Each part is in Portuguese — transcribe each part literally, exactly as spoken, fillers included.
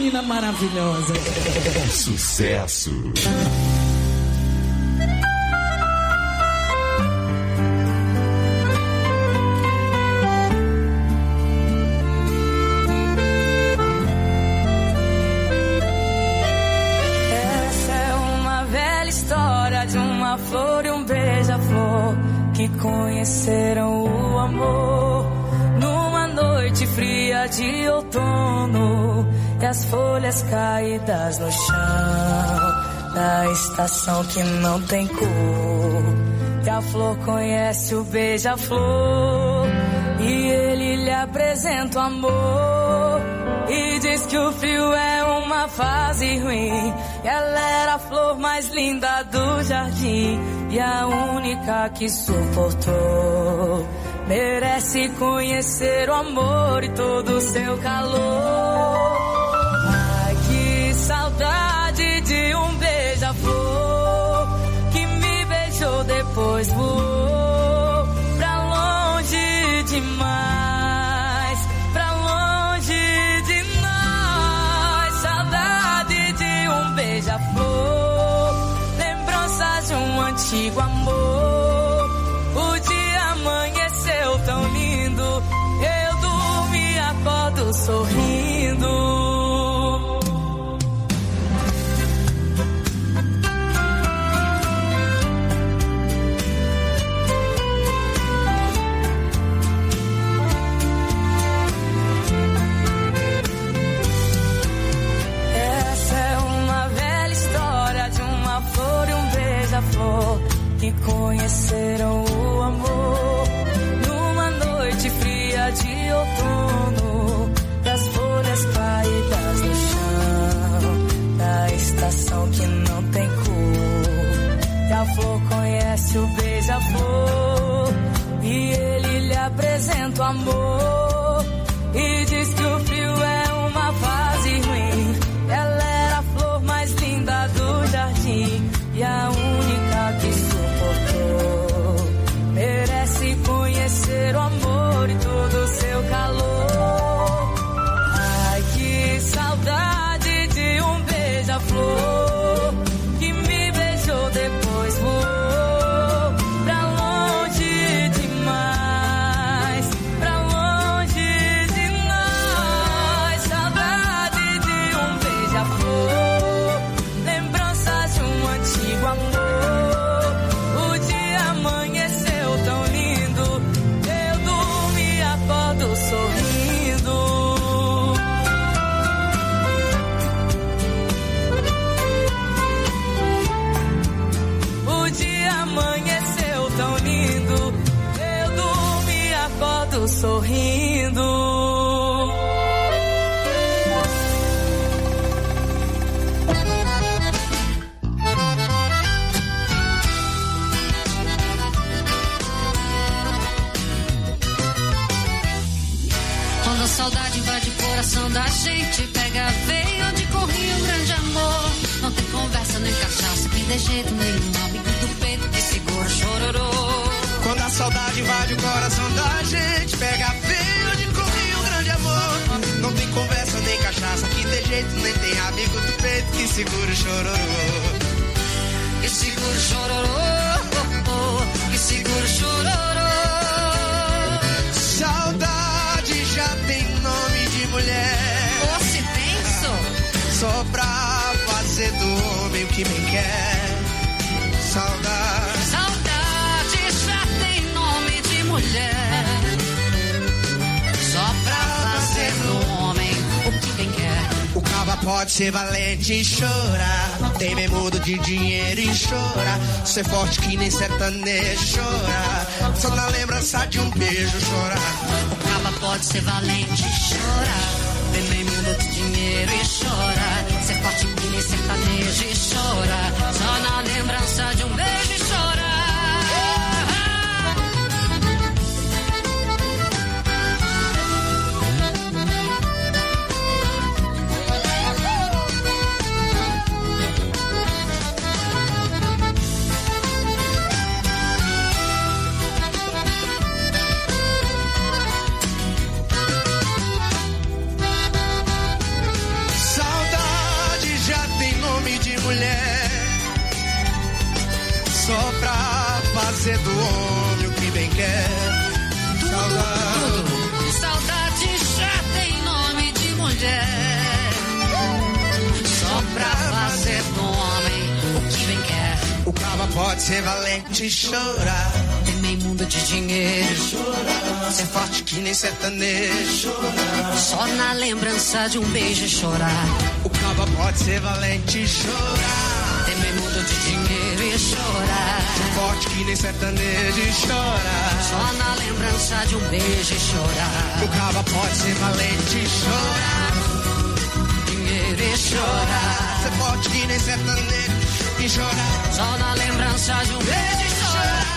menina maravilhosa. Sucesso. Essa é uma velha história de uma flor e um beija-flor que conheceram o amor numa noite fria de outono, e as folhas caídas no chão da estação que não tem cor. E a flor conhece o beija-flor e ele lhe apresenta o amor e diz que o frio é uma fase ruim. Ela era a flor mais linda do jardim e a única que suportou. Merece conhecer o amor e todo o seu calor. Ai, que saudade de um beija-flor que me beijou, depois voou pra longe demais, pra longe de nós. Saudade de um beija-flor, lembranças de um antigo amor. O dia amanheceu tão lindo, eu durmo e acordo sorrindo. Essa é uma velha história de uma flor e um beija-flor que conheceram o amor numa noite fria de outono, e as folhas caídas no chão da estação que não tem cor. E a flor conhece o beija-flor e ele lhe apresenta o amor e diz que o frio é uma fase ruim. Ela era a flor mais linda do jardim e a única que suportou. Merece conhecer o amor e todo o seu calor. Ai, que saudade de um beija-flor que me beijou, depois voou pra longe demais, pra longe de nós. Saudade de um beija-flor, lembranças de um antigo amor. O dia amanheceu tão lindo, eu durmo e acordo sorrindo. O dia amanheceu tão lindo, eu durmo e acordo sorrindo. Quando a saudade invade o coração da gente, pega a veia onde corria um grande amor. Não tem conversa nem cachaça que dê jeito nenhum, amigo do peito que segura o chororô. Quando a saudade invade o coração da gente, pega a veia onde corria um grande amor. Não tem conversa nem cachaça que dê jeito, nem tem amigo do peito que segura o chororô. Que segura o chororô, que segura o chororô. Saudade já tem nome de mulher. Ou se penso, só pra fazer do homem o que bem quer. Saudade, saudade já tem nome de mulher. Só pra fazer do homem o que bem quer. O caba pode ser valente e chorar, tem memudo de dinheiro e chora, ser forte que nem sertanejo chora, só na lembrança de um beijo chorar. O caba pode ser valente e chorar, tem memudo de dinheiro e chora, ser forte que nem sertanejo e chora, só na lembrança de um beijo e chora. Saudade fazer do homem o que bem quer. Tudo, Saudade. tudo. Saudade já tem nome de mulher. Só pra fazer do homem o que bem quer. O caba pode ser valente e chorar. Temer mundo de dinheiro. Chorar. Ser forte que nem sertanejo. Chorar. Só na lembrança de um beijo chorar. O caba pode ser valente e chorar. Temer mundo de dinheiro e chorar. Ser forte que nem sertanejo e chorar. Só na lembrança de um beijo e chorar. O caba pode ser valente e chorar. Dinheiro e chorar. Ser forte que nem sertanejo e chorar. Só na lembrança de um beijo e chorar.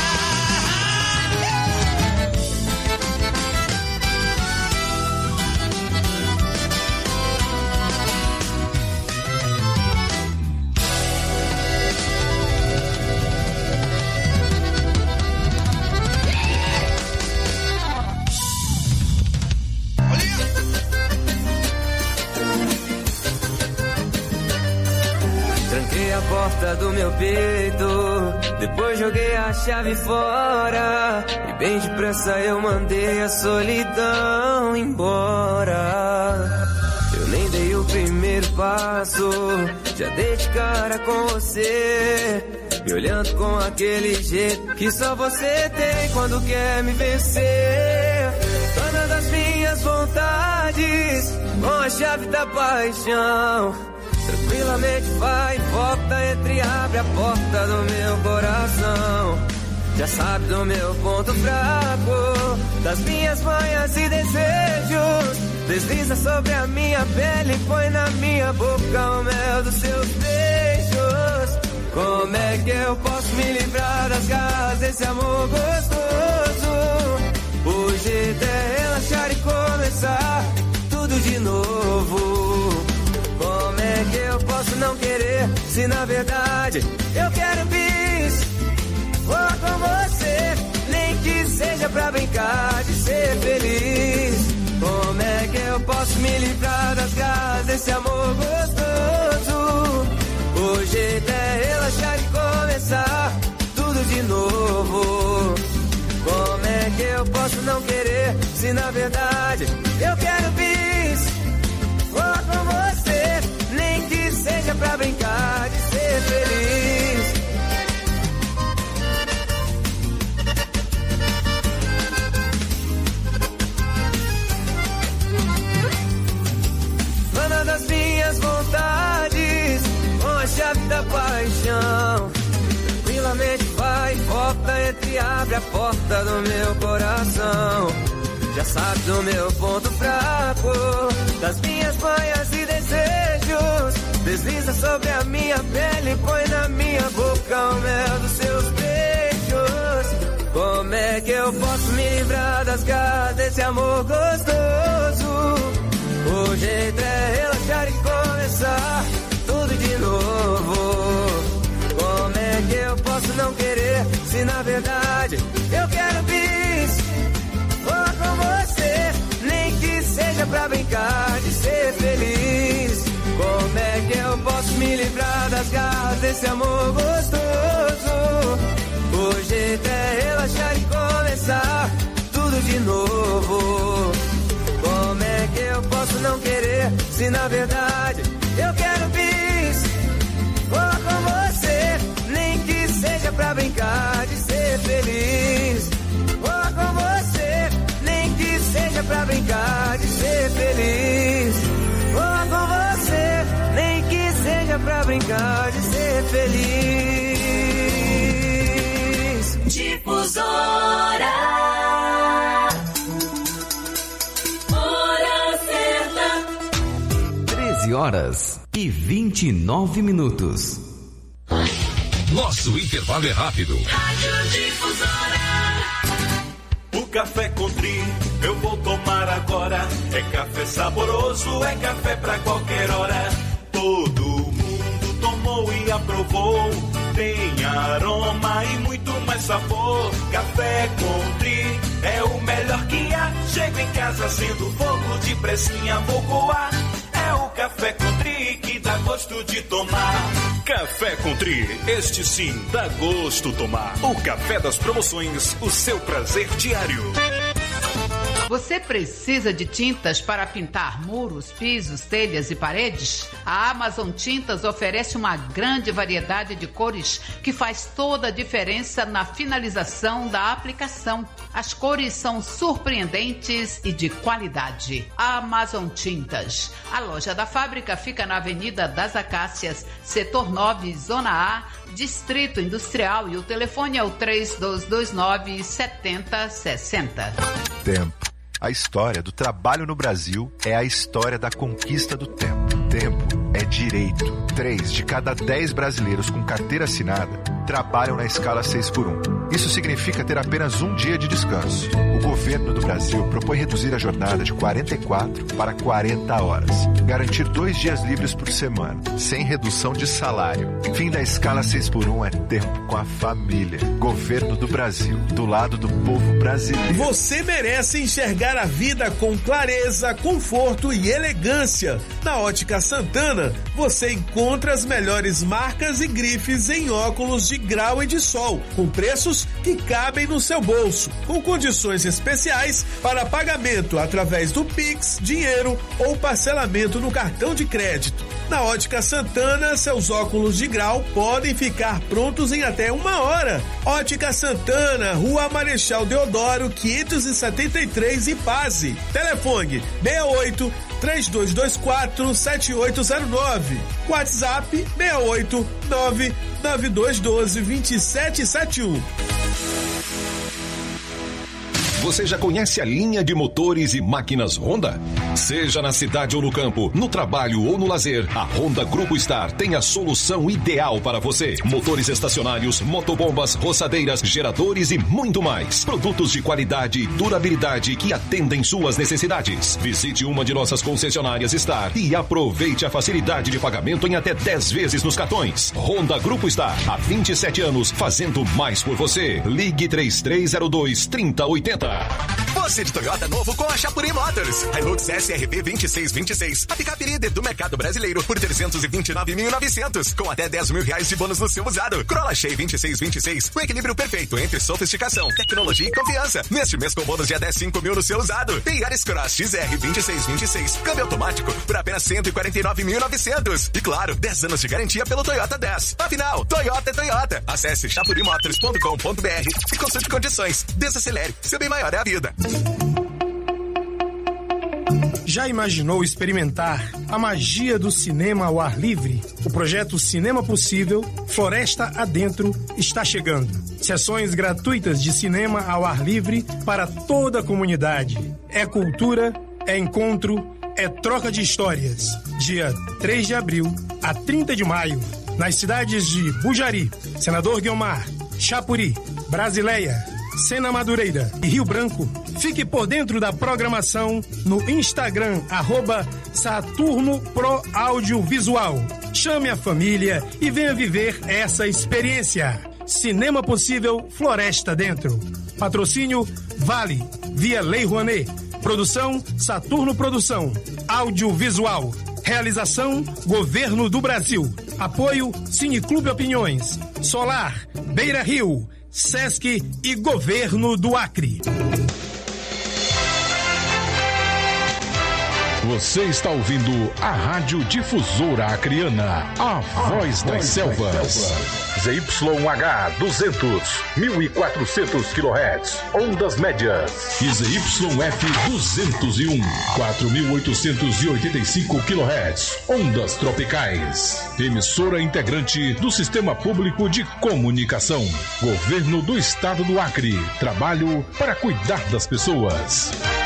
Tranquei a porta do meu peito, depois joguei a chave fora, e bem depressa eu mandei a solidão embora. Eu nem dei o primeiro passo, já dei de cara com você, me olhando com aquele jeito que só você tem quando quer me vencer. Dona das minhas vontades, com a chave da paixão, tranquilamente vai e volta, entre e abre a porta do meu coração. Já sabe do meu ponto fraco, das minhas manhas e desejos. Desliza sobre a minha pele, põe na minha boca o mel dos seus beijos. Como é que eu posso me livrar das garras desse amor gostoso? O jeito é relaxar e começar tudo de novo. Como é que eu posso não querer, se na verdade eu quero bis? Vou com você, nem que seja pra brincar de ser feliz. Como é que eu posso me livrar das garras desse amor gostoso? O jeito é relaxar e começar tudo de novo. Como é que eu posso não querer, se na verdade eu quero bis? Vou com você, nem que seja pra brincar de ser feliz. Dona das minhas vontades, com a chave da paixão, tranquilamente vai e volta, entre e abre a porta do meu coração. Já sabe do meu ponto fraco, das minhas manhas e desejos. Desliza sobre a minha pele, põe na minha boca o mel dos seus beijos. Como é que eu posso me livrar das garras desse amor gostoso? O jeito é relaxar e começar tudo de novo. Como é que eu posso não querer, se na verdade eu quero bis? Vou com você, nem que seja pra brincar de ser feliz. Como é que eu posso me livrar das garras desse amor gostoso? O jeito é relaxar e começar tudo de novo. Como é que eu posso não querer, se na verdade eu quero bis? Vou com você, nem que seja pra brincar de ser feliz. Vou com você, nem que seja pra brincar de ser feliz. Vou com você, nem que seja pra brincar de ser feliz. Difusora. Hora certa. treze horas e vinte e nove minutos. Nosso intervalo é rápido. Rádio Difusora. O café Country eu vou tomar agora. É café saboroso, é café pra qualquer hora. Todo mundo tomou e aprovou. Tem aroma e muito mais sabor. Café Country é o melhor que há. Chego em casa sendo fogo de pressinha, vou coar. É o café Country que dá gosto de tomar. Café Country, este sim dá gosto tomar. O café das promoções, o seu prazer diário. Você precisa de tintas para pintar muros, pisos, telhas e paredes? A Amazon Tintas oferece uma grande variedade de cores que faz toda a diferença na finalização da aplicação. As cores são surpreendentes e de qualidade. Amazon Tintas. A loja da fábrica fica na Avenida das Acácias, setor nove, Zona A, Distrito Industrial, e o telefone é o três dois dois nove, sete zero seis zero. Tempo. A história do trabalho no Brasil é a história da conquista do tempo. Tempo é direito. Três de cada dez brasileiros com carteira assinada trabalham na escala seis por um. Isso significa ter apenas um dia de descanso. O governo do Brasil propõe reduzir a jornada de quarenta e quatro para quarenta horas. Garantir dois dias livres por semana, sem redução de salário. Fim da escala seis por um é tempo com a família. Governo do Brasil, do lado do povo brasileiro. Você merece enxergar a vida com clareza, conforto e elegância. Na Ótica Santana, você encontra as melhores marcas e grifes em óculos de grau e de sol, com preços que cabem no seu bolso, com condições especiais para pagamento através do Pix, dinheiro ou parcelamento no cartão de crédito. Na Ótica Santana, seus óculos de grau podem ficar prontos em até uma hora. Ótica Santana, Rua Marechal Deodoro, quinhentos e setenta e três, Ipase. Telefone seis oito, três dois dois quatro, sete oito zero nove. WhatsApp seis oito, nove nove dois um dois, dois sete sete um. Você já conhece a linha de motores e máquinas Honda? Seja na cidade ou no campo, no trabalho ou no lazer, a Honda Grupo Star tem a solução ideal para você. Motores estacionários, motobombas, roçadeiras, geradores e muito mais. Produtos de qualidade e durabilidade que atendem suas necessidades. Visite uma de nossas concessionárias Star e aproveite a facilidade de pagamento em até dez vezes nos cartões. Honda Grupo Star, há vinte e sete anos, fazendo mais por você. Ligue três três zero dois, três zero oito zero. Você de Toyota novo com a Chapuri Motors. Hilux S R V vinte e seis vinte e seis. A picape líder do mercado brasileiro por trezentos e vinte e nove mil e novecentos. Com até dez mil reais de bônus no seu usado. Corolla Shea vinte e seis vinte e seis. O equilíbrio perfeito entre sofisticação, tecnologia e confiança. Neste mês com bônus de até cinco mil no seu usado. E Yaris Cross X R vinte e seis vinte e seis. Câmbio automático por apenas cento e quarenta e nove mil e novecentos. E claro, dez anos de garantia pelo Toyota dez. Afinal, Toyota é Toyota. Acesse chapuri motors ponto com ponto b r e consulte condições. Desacelere. Seu bem maior é a vida. Já imaginou experimentar a magia do cinema ao ar livre? O projeto Cinema Possível, Floresta Adentro, está chegando. Sessões gratuitas de cinema ao ar livre para toda a comunidade. É cultura, é encontro, é troca de histórias. Dia três de abril a trinta de maio, nas cidades de Bujari, Senador Guiomar, Chapuri, Brasileia, Sena Madureira e Rio Branco. Fique por dentro da programação no Instagram, arroba Saturno Pro Audiovisual. Chame a família e venha viver essa experiência. Cinema Possível, Floresta Dentro. Patrocínio Vale, via Lei Rouanet. Produção Saturno Produção. Audiovisual. Realização Governo do Brasil. Apoio Cineclube Opiniões. Solar, Beira Rio, Sesc e Governo do Acre. Você está ouvindo a Rádio Difusora Acreana, a, a voz, voz das selvas. selvas. Z Y H duzentos, mil e quatrocentos quilohertz, ondas médias. E Z Y F duzentos e um, quatro mil oitocentos e oitenta e cinco quilohertz, ondas tropicais. Emissora integrante do Sistema Público de Comunicação. Governo do Estado do Acre. Trabalho para cuidar das pessoas.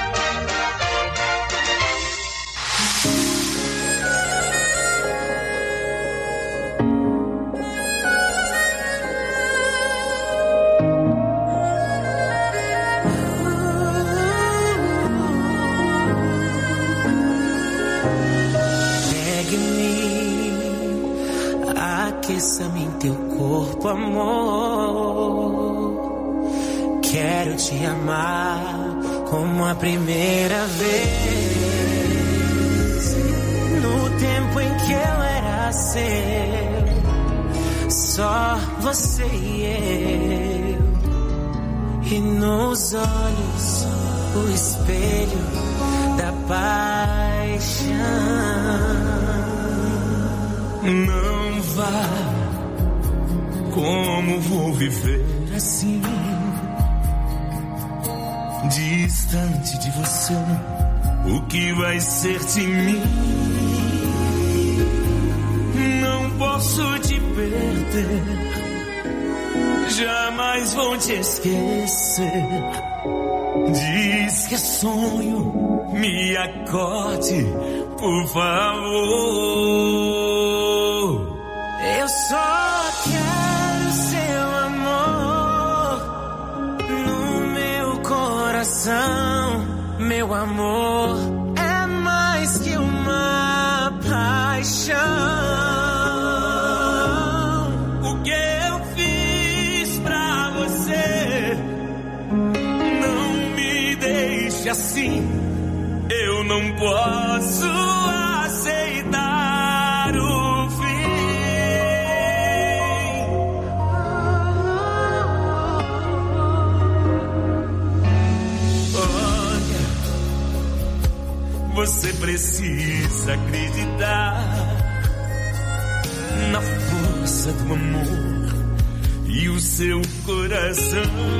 Aqueça-me em teu corpo, amor. Quero te amar como a primeira vez. No tempo em que eu era seu, só você e eu. E nos olhos o espelho da paixão. Não vá, como vou viver assim, distante de você? O que vai ser de mim? Não posso te perder, jamais vou te esquecer. Diz que é sonho, me acorde, por favor. Eu só quero seu amor no meu coração. Meu amor é mais que uma paixão. O que eu fiz pra você, não me deixe assim. Eu não posso aceitar o fim. Você precisa acreditar na força do amor e o seu coração.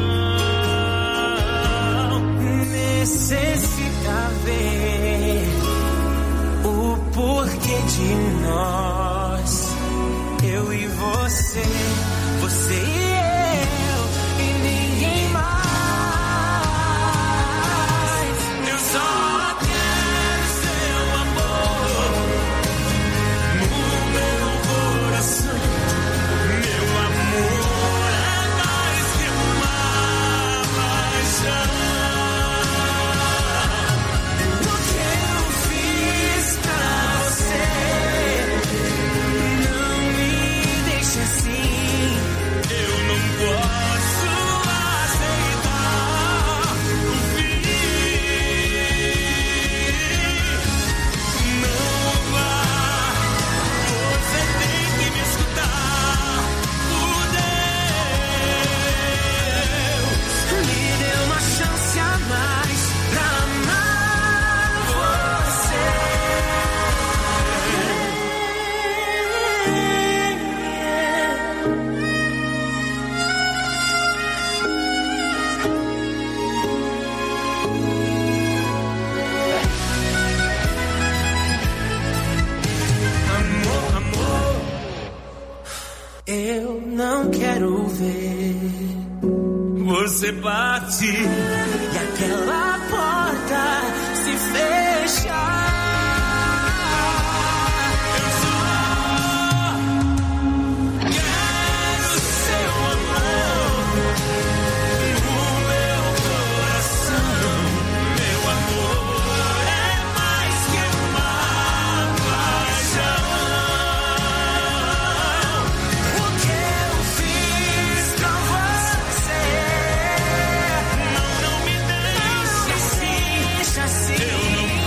Necessita ver o porquê de nós, eu e você, você e eu, e ninguém mais. Eu só você bate e aquela porta se fecha. Eu só quero seu amor no meu coração. Meu amor é mais que uma paixão. O que eu fiz pra você, não me deixe assim. Eu não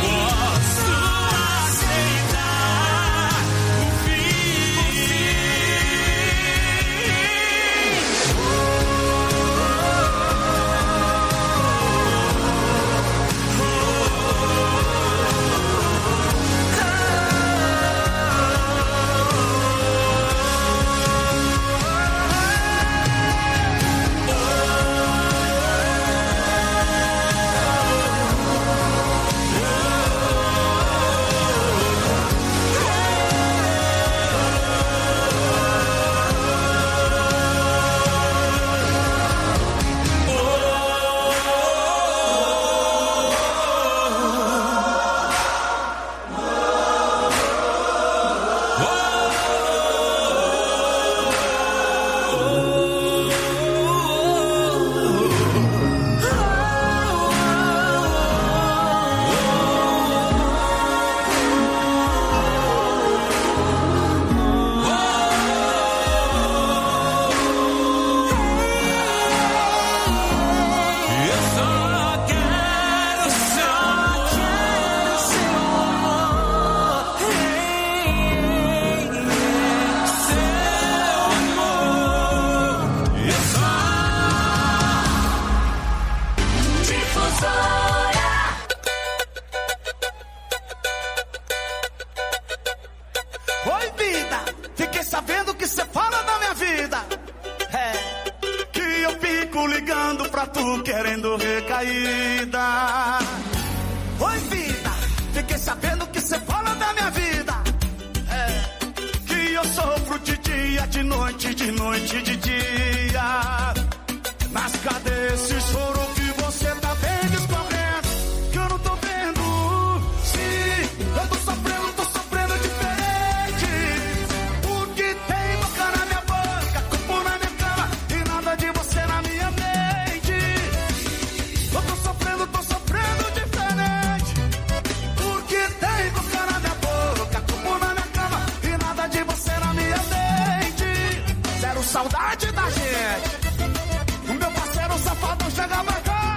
tu querendo recaída. Oi, vida, fiquei sabendo que cê fala da minha vida. É, que eu sofro de dia, de noite, de noite, de dia. Mas cadê esse choro que você tá vendo escorrendo? Que eu não tô vendo. Sim, eu tô sofrendo, tô sofrendo diferente. Porque tem boca na minha boca, corpo na minha cama e nada de você na minha mente. Eu tô sofrendo, tô sofrendo diferente. Porque tem boca na minha boca, corpo na minha cama e nada de você na minha mente. Zero saudade da gente. O meu parceiro safado chega pra cá.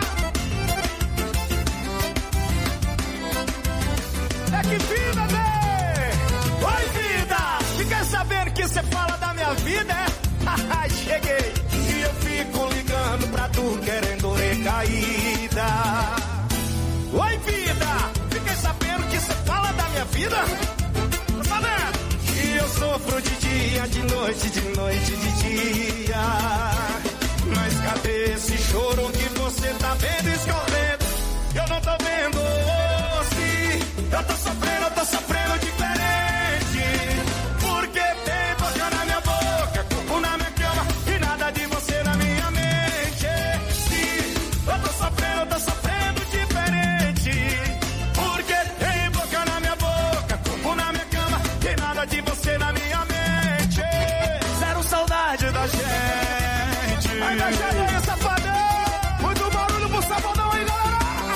É que vida, véi! Oi, vida! E quer saber que cê fala da minha vida, é? Cheguei! E eu fico ligando pra tu querendo recaída. Oi, vida! Fiquei sabendo que cê fala da minha vida? Tá sabendo? Que eu sofro de dia, de noite, de noite, de dia. Mas cadê esse choro que você tá vendo escorrendo? Eu não tô vendo, oh, sim. Eu tô sofrendo, eu tô sofrendo diferente. Porque tem boca na minha boca, corpo na minha cama e nada de você na minha mente. Sim, eu tô sofrendo, eu tô sofrendo diferente. Porque tem boca na minha boca, corpo na minha cama e nada de você na minha mente. Zero saudade da gente. Ainda chega aí, safadão! Muito barulho pro safadão aí, galera!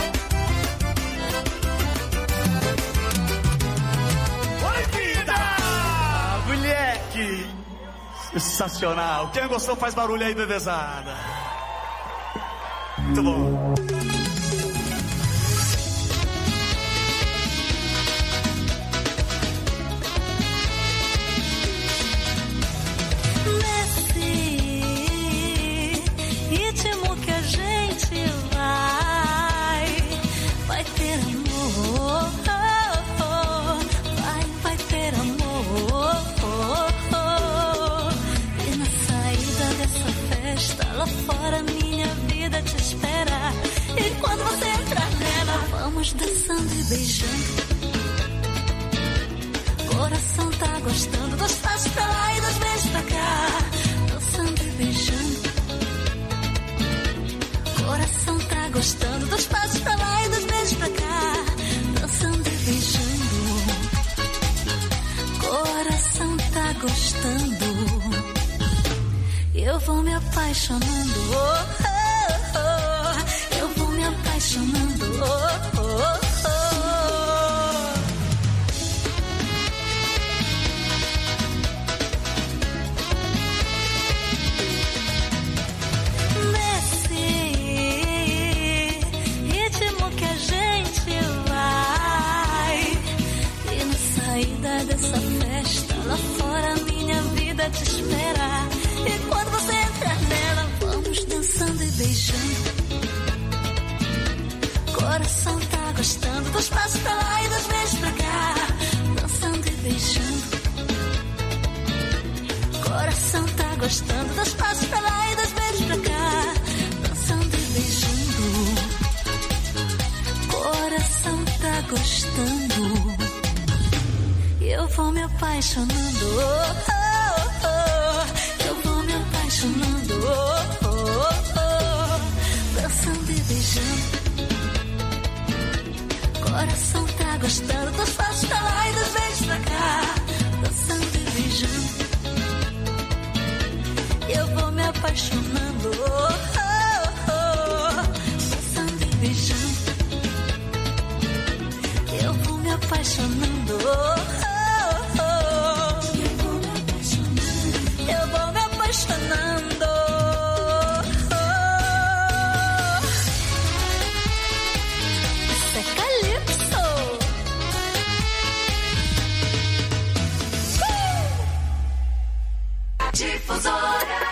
Oi, vida! Moleque! Sensacional! Quem gostou faz barulho aí, bebezada! Muito bom! Ritmo que a gente vai, vai ter amor, oh, oh, vai, vai ter amor, oh, oh. E na saída dessa festa, lá fora minha vida te espera. E quando você entrar nela, vamos dançando e beijando. Coração tá gostando dos passos pra lá e dos beijos pra cá, dançando e beijando. Coração tá gostando dos passos pra lá e dos beijos pra cá, dançando e beijando. Coração tá gostando. Eu vou me apaixonando, oh, oh, oh. Eu vou me apaixonando, oh, oh, oh. Dessa festa, lá fora minha vida te espera. E quando você entrar nela, vamos dançando e beijando. Coração tá gostando dos passos pra lá e dos beijos pra cá, dançando e beijando. Coração tá gostando dos passos pra lá e dos beijos pra cá, dançando e beijando. Coração tá gostando. Eu vou me apaixonando, oh, oh, oh. Eu vou me apaixonando, oh, oh, oh. Dançando e beijando. Coração tá gostando dos passos pra lá e dos beijos pra cá, dançando e beijando. Eu vou me apaixonando, oh, oh, oh. Dançando e beijando. Eu vou me apaixonando, oh. Eu vou me apaixonando. Isso é Calypso. Uh! Difusora.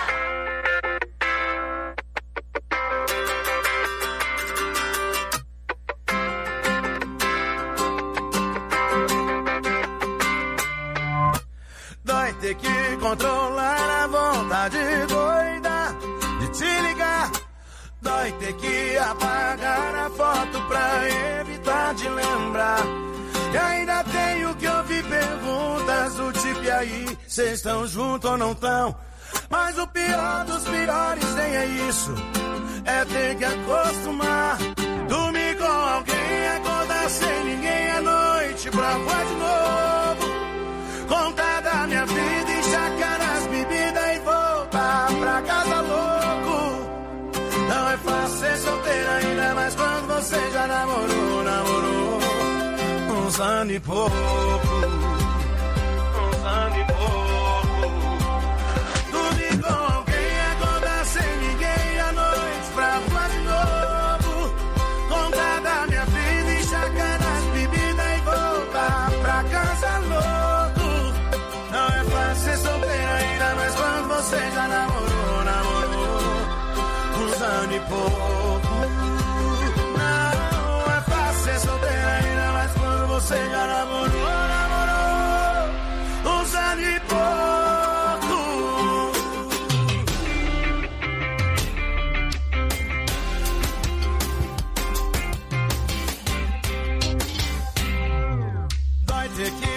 Ter que controlar a vontade doida de te ligar. Vai ter que apagar a foto pra evitar de lembrar. E ainda tenho que ouvir perguntas do tipo: e aí, cês estão juntos ou não tão? Mas o pior dos piores nem é isso, é ter que acostumar. Dormir com alguém, acordar sem ninguém à noite pra voar de novo. Contar da minha vida, enxacar as bebidas e voltar pra casa louco. Não é fácil ser solteiro ainda, mas quando você já namorou, namorou uns anos e pouco, uns anos e pouco. Dormir com alguém, acordar sem ninguém à noite pra voar de novo. Contar da minha vida, enxacar as bebidas e voltar pra casa louco. Não é fácil ser solteiro ainda, mas quando você já namorou, namorou uns anos e pouco. Não é fácil ser solteiro ainda, mas quando você já namorou, namorou uns anos e pouco. Vai ter que